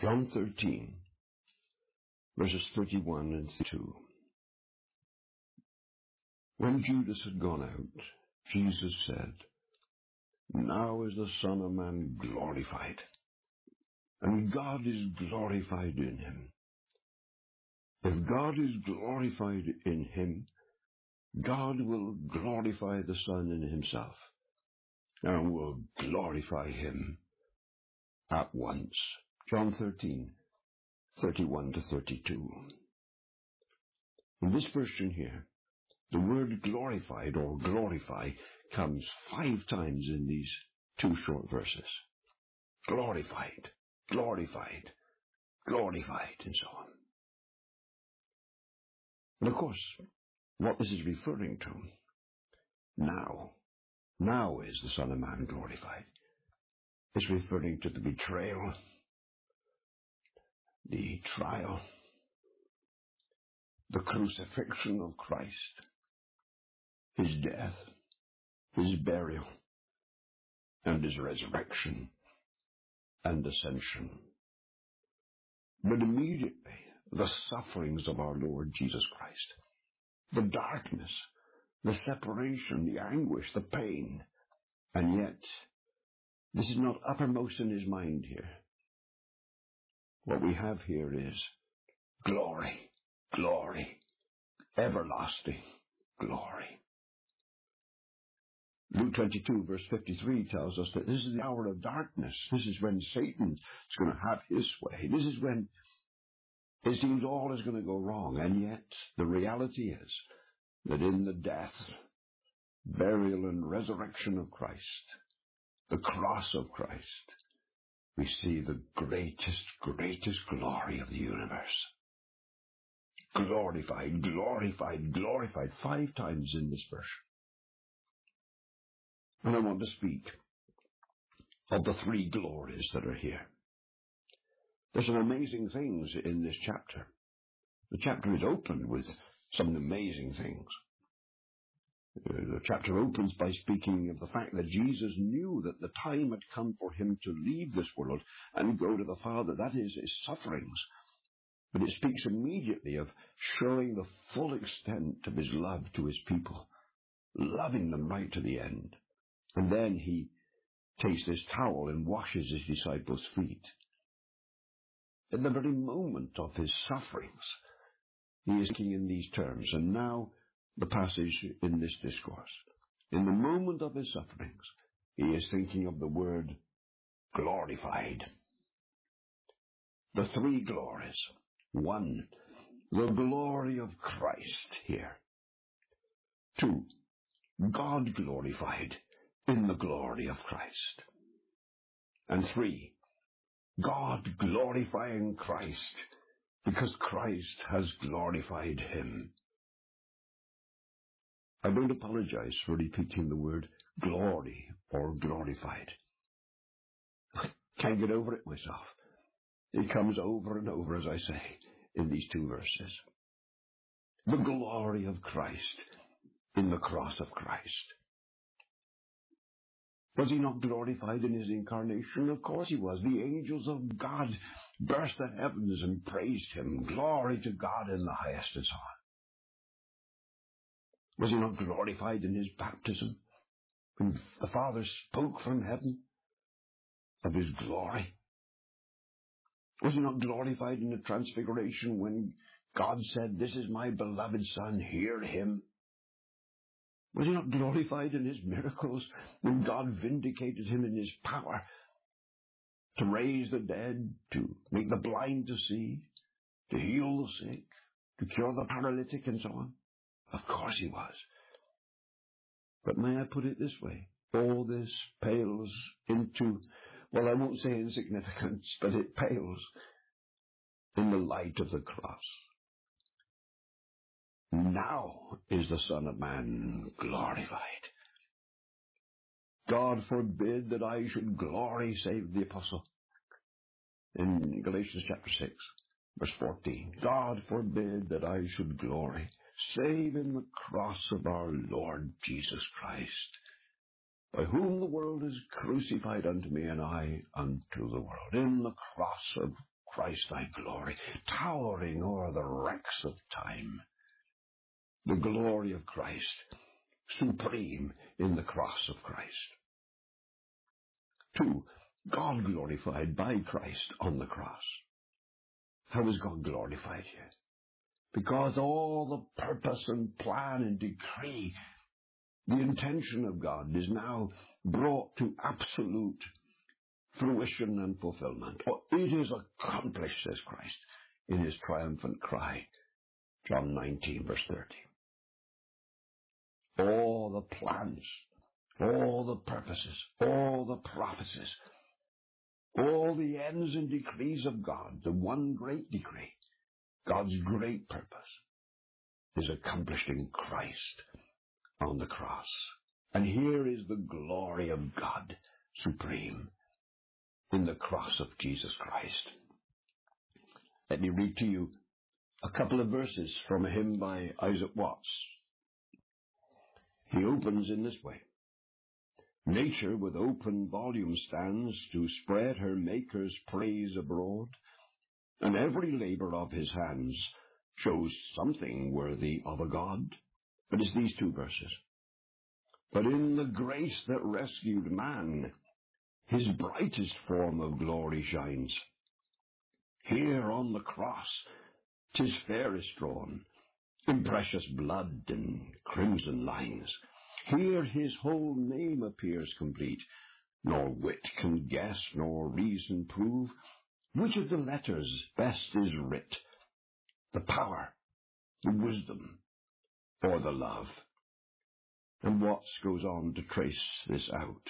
John 13, verses 31 and 32. When Judas had gone out, Jesus said, "Now is the Son of Man glorified, and God is glorified in him. If God is glorified in him, God will glorify the Son in himself, and will glorify him at once." John 13, 31 to 32. In this version here, the word glorified or glorify comes 5 times in these 2 short verses. Glorified, glorified, glorified, and so on. And of course, what this is referring to, now is the Son of Man glorified. It's referring to the betrayal, the trial, the crucifixion of Christ, his death, his burial, and his resurrection and ascension. But immediately, the sufferings of our Lord Jesus Christ, the darkness, the separation, the anguish, the pain, and yet this is not uppermost in his mind here. What we have here is glory, glory, everlasting glory. Luke 22, verse 53 tells us that this is the hour of darkness. This is when Satan is going to have his way. This is when it seems all is going to go wrong. And yet, the reality is that in the death, burial, and resurrection of Christ, the cross of Christ, we see the greatest glory of the universe. Glorified, glorified, glorified 5 times in this verse. And I want to speak of the 3 glories that are here. There's some amazing things in this chapter. The chapter is opened with some amazing things. The chapter opens by speaking of the fact that Jesus knew that the time had come for him to leave this world and go to the Father. That is his sufferings. But it speaks immediately of showing the full extent of his love to his people, loving them right to the end. And then he takes this towel and washes his disciples' feet. In the very moment of his sufferings, he is speaking in these terms. And now the passage in this discourse. In the moment of his sufferings, he is thinking of the word glorified. The 3 glories. 1, the glory of Christ here. 2, God glorified in the glory of Christ. And 3, God glorifying Christ because Christ has glorified him. I don't apologize for repeating the word glory or glorified. I can't get over it myself. It comes over and over, as I say, in these 2 verses. The glory of Christ in the cross of Christ. Was he not glorified in his incarnation? Of course he was. The angels of God burst the heavens and praised him. Glory to God in the highest, and so on. Was he not glorified in his baptism, when the Father spoke from heaven of his glory? Was he not glorified in the transfiguration when God said, "This is my beloved Son, hear him"? Was he not glorified in his miracles when God vindicated him in his power to raise the dead, to make the blind to see, to heal the sick, to cure the paralytic, and so on? Of course he was. But may I put it this way? All this pales into, well, I won't say insignificance, but it pales in the light of the cross. Now is the Son of Man glorified. God forbid that I should glory, save the apostle. In Galatians chapter 6, verse 14. God forbid that I should glory, save in the cross of our Lord Jesus Christ, by whom the world is crucified unto me, and I unto the world. In the cross of Christ thy glory, towering o'er the wrecks of time. The glory of Christ, supreme in the cross of Christ. 2. God glorified by Christ on the cross. How is God glorified here? Because all the purpose and plan and decree, the intention of God is now brought to absolute fruition and fulfillment. Oh, it is accomplished, says Christ in his triumphant cry, John 19, verse 30. All the plans, all the purposes, all the prophecies, all the ends and decrees of God, the one great decree, God's great purpose, is accomplished in Christ on the cross. And here is the glory of God supreme in the cross of Jesus Christ. Let me read to you a couple of verses from a hymn by Isaac Watts. He opens in this way. Nature with open volume stands to spread her Maker's praise abroad, and every labor of his hands shows something worthy of a God. But it's these 2 verses. But in the grace that rescued man, his brightest form of glory shines. Here on the cross 'tis fairest drawn, in precious blood and crimson lines. Here his whole name appears complete, nor wit can guess, nor reason prove, which of the letters best is writ, the power, the wisdom, or the love. And Watts goes on to trace this out,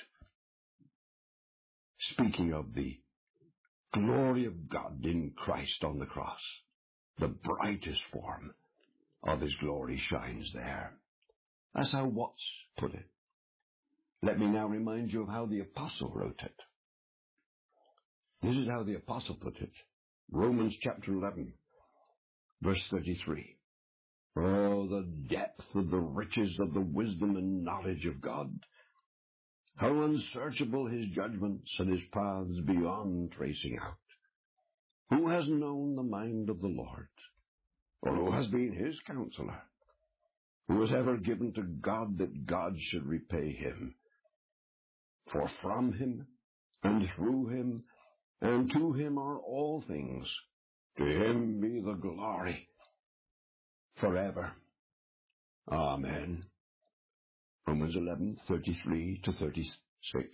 speaking of the glory of God in Christ on the cross. The brightest form of his glory shines there. That's how Watts put it. Let me now remind you of how the Apostle wrote it. This is how the Apostle put it. Romans chapter 11, verse 33. Oh, the depth of the riches of the wisdom and knowledge of God! How unsearchable his judgments and his paths beyond tracing out! Who has known the mind of the Lord? Or who has been his counselor? Who has ever given to God that God should repay him? For from him, and through him, and to him are all things. To him be the glory forever. Amen. Romans 11, 33 to 36.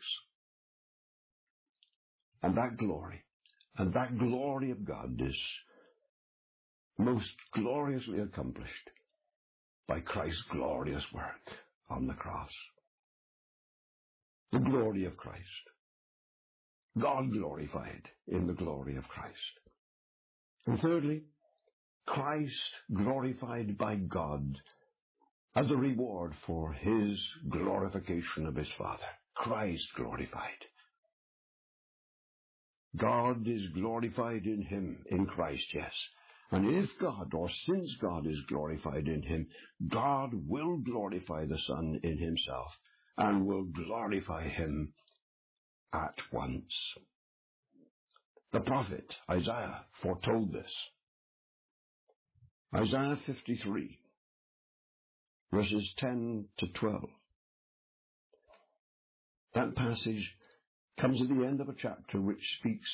And that glory of God is most gloriously accomplished by Christ's glorious work on the cross. The glory of Christ. God glorified in the glory of Christ. And thirdly, Christ glorified by God as a reward for his glorification of his Father. Christ glorified. God is glorified in him, in Christ, yes. And if God, or since God is glorified in him, God will glorify the Son in himself, and will glorify him at once. The prophet Isaiah foretold this. Isaiah 53, verses 10 to 12. That passage comes at the end of a chapter which speaks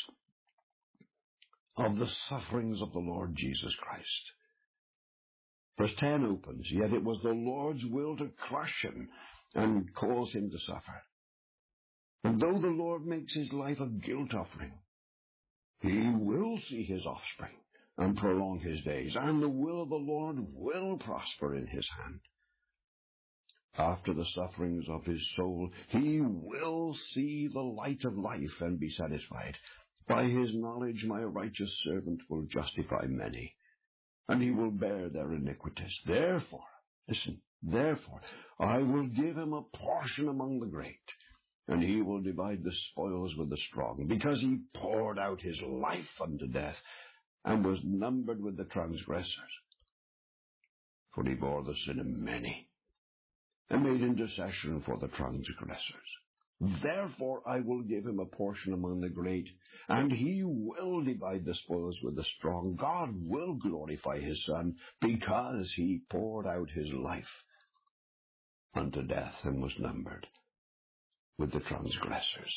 of the sufferings of the Lord Jesus Christ. Verse 10 opens, yet it was the Lord's will to crush him and cause him to suffer. And though the Lord makes his life a guilt offering, he will see his offspring and prolong his days, and the will of the Lord will prosper in his hand. After the sufferings of his soul, he will see the light of life and be satisfied. By his knowledge my righteous servant will justify many, and he will bear their iniquities. Therefore, listen, therefore, I will give him a portion among the great, and he will divide the spoils with the strong, because he poured out his life unto death, and was numbered with the transgressors. For he bore the sin of many, and made intercession for the transgressors. Therefore I will give him a portion among the great, and he will divide the spoils with the strong. God will glorify his Son, because he poured out his life unto death and was numbered with the transgressors.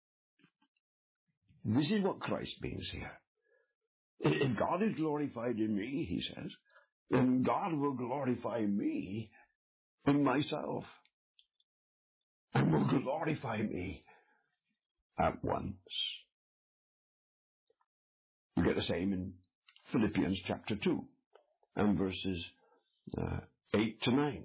This is what Christ means here. If God is glorified in me, he says, then God will glorify me in myself, and will glorify me at once. You get the same in Philippians chapter 2 and verses 8 to 9.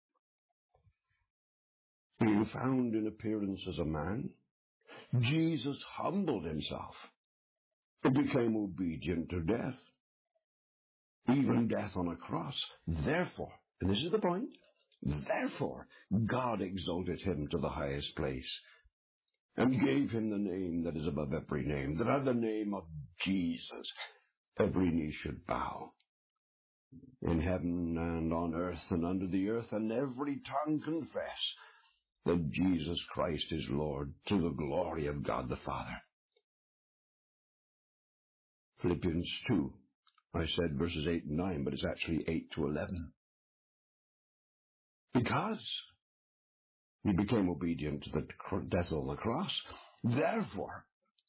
Being found in appearance as a man, Jesus humbled himself and became obedient to death, even death on a cross. Therefore, and this is the point, therefore God exalted him to the highest place and gave him the name that is above every name, that at the name of Jesus every knee should bow, in heaven and on earth and under the earth, and every tongue confess that Jesus Christ is Lord, to the glory of God the Father. Philippians 2, I said verses 8 and 9, but it's actually 8 to 11. Because he became obedient to the death on the cross, therefore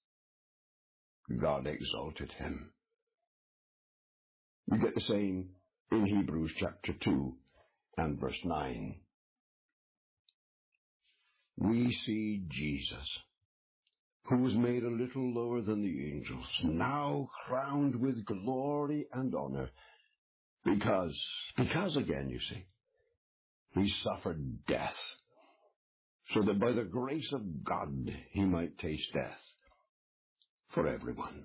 God exalted him. You get the same in Hebrews chapter 2 and verse 9. We see Jesus, who was made a little lower than the angels, now crowned with glory and honor, because again, you see, he suffered death, so that by the grace of God he might taste death for everyone.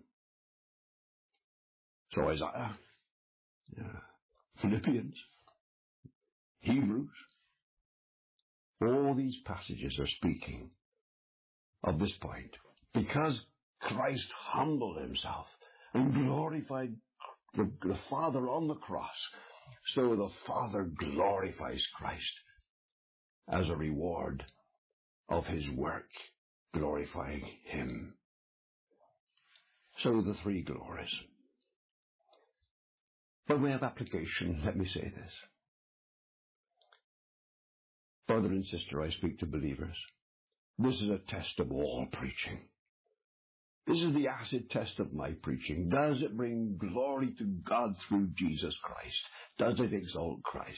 So Isaiah, Philippians, Hebrews, all these passages are speaking of this point. Because Christ humbled himself and glorified the Father on the cross, so the Father glorifies Christ as a reward of his work, glorifying him. So the three glories. By way of application, let me say this. Brother and sister, I speak to believers. This is a test of all preaching. This is the acid test of my preaching. Does it bring glory to God through Jesus Christ? Does it exalt Christ?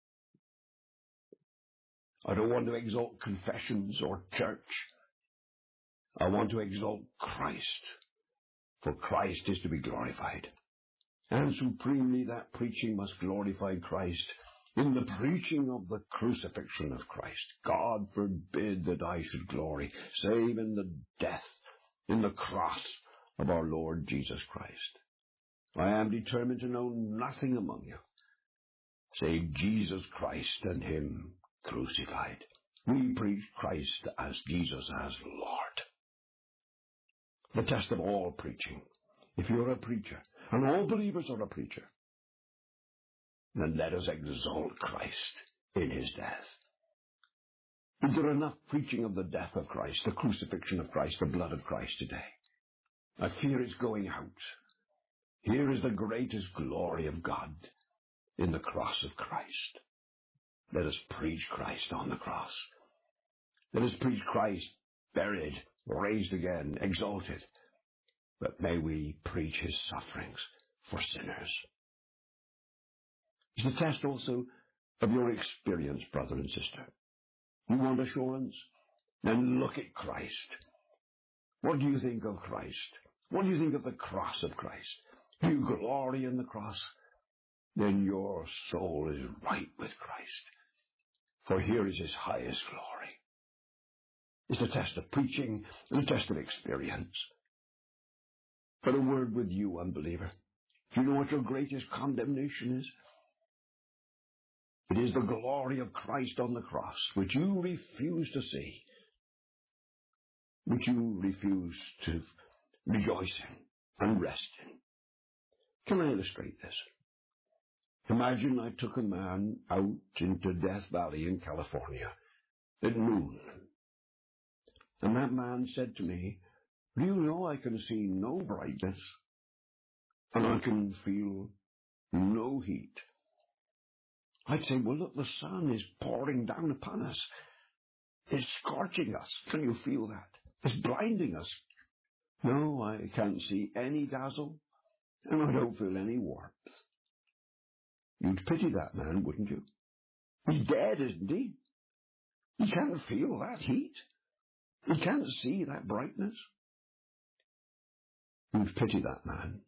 I don't want to exalt confessions or church. I want to exalt Christ, for Christ is to be glorified. And supremely that preaching must glorify Christ in the preaching of the crucifixion of Christ. God forbid that I should glory, save in the death, in the cross of our Lord Jesus Christ. I am determined to know nothing among you, save Jesus Christ and him crucified. We preach Christ as Jesus as Lord. The test of all preaching. If you're a preacher, and all believers are a preacher, then let us exalt Christ in his death. Is there enough preaching of the death of Christ, the crucifixion of Christ, the blood of Christ today? I fear it's going out. Here is the greatest glory of God in the cross of Christ. Let us preach Christ on the cross. Let us preach Christ buried, raised again, exalted. But may we preach his sufferings for sinners. It's the test also of your experience, brother and sister. You want assurance? Then look at Christ. What do you think of Christ? What do you think of the cross of Christ? Do you glory in the cross? Then your soul is right with Christ. For here is his highest glory. It's the test of preaching and the test of experience. But a word with you, unbeliever. Do you know what your greatest condemnation is? It is the glory of Christ on the cross, which you refuse to see, which you refuse to rejoice in and rest in. Can I illustrate this? Imagine I took a man out into Death Valley in California at noon, And that man said to me, do you know I can see no brightness, and I can feel no heat? I'd say, well, look, the sun is pouring down upon us. It's scorching us. Can you feel that? It's blinding us. No, I can't see any dazzle, and I don't feel any warmth. You'd pity that man, wouldn't you? He's dead, isn't he? He can't feel that heat. He can't see that brightness. You'd pity that man.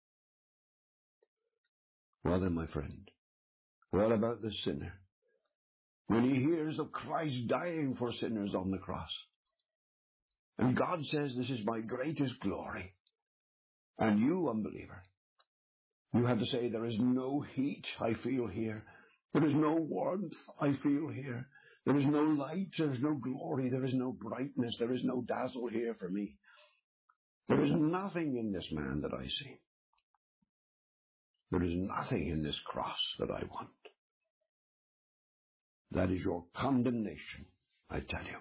Well then, my friend, what about the sinner? When he hears of Christ dying for sinners on the cross, and God says, this is my greatest glory, and you, unbeliever, you have to say, there is no heat I feel here. There is no warmth I feel here. There is no light. There is no glory. There is no brightness. There is no dazzle here for me. There is nothing in this man that I see. There is nothing in this cross that I want. That is your condemnation, I tell you.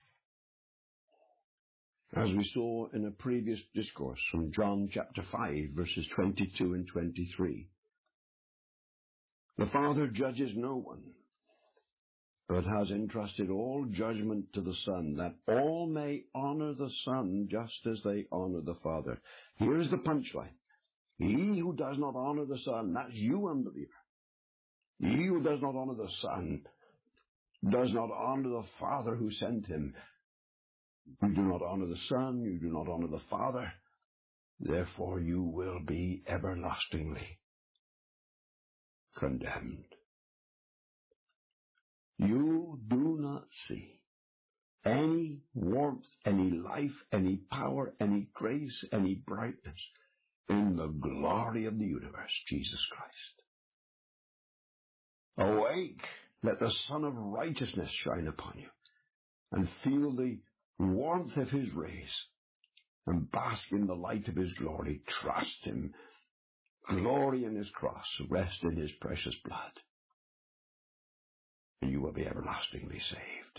As we saw in a previous discourse from John chapter 5, verses 22 and 23, the Father judges no one, but has entrusted all judgment to the Son, that all may honor the Son just as they honor the Father. Here's the punchline. He who does not honor the Son, that's you, unbeliever. He who does not honor the Son does not honor the Father who sent him. You do not honor the Son, you do not honor the Father, therefore you will be everlastingly condemned. You do not see any warmth, any life, any power, any grace, any brightness in the glory of the universe, Jesus Christ. Awake, let the Son of Righteousness shine upon you, and feel the warmth of his rays, and bask in the light of his glory. Trust him. Glory in his cross. Rest in his precious blood. And you will be everlastingly saved.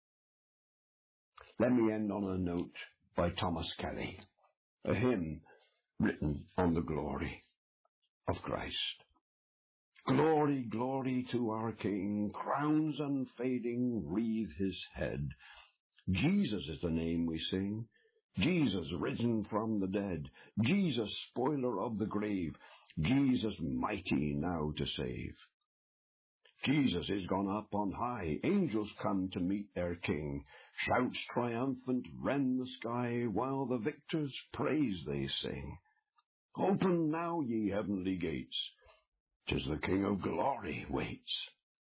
Let me end on a note by Thomas Kelly, a hymn written on the glory of Christ. Glory, glory to our King, crowns unfading wreathe his head. Jesus is the name we sing, Jesus risen from the dead, Jesus spoiler of the grave, Jesus mighty now to save. Jesus is gone up on high, angels come to meet their King, shouts triumphant rend the sky, while the victors' praise they sing. Open now, ye heavenly gates, 'tis the King of glory waits.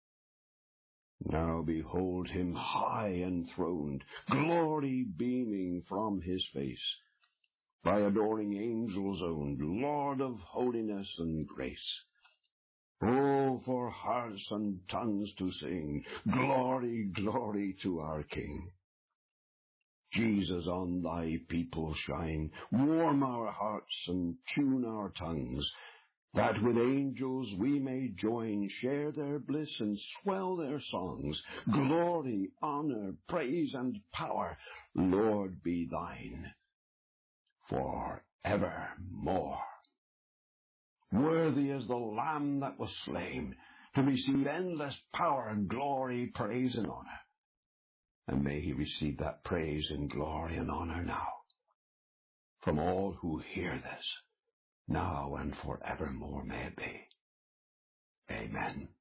Now behold him high enthroned, glory beaming from his face, by adoring angels owned, Lord of holiness and grace. Oh, for hearts and tongues to sing, glory, glory to our King. Jesus, on thy people shine, warm our hearts and tune our tongues, that with angels we may join, share their bliss and swell their songs. Glory, honor, praise, and power, Lord, be thine for evermore. Worthy is the Lamb that was slain to receive endless power and glory, praise, and honor. And may he receive that praise and glory and honor now from all who hear this, now and forevermore may it be. Amen.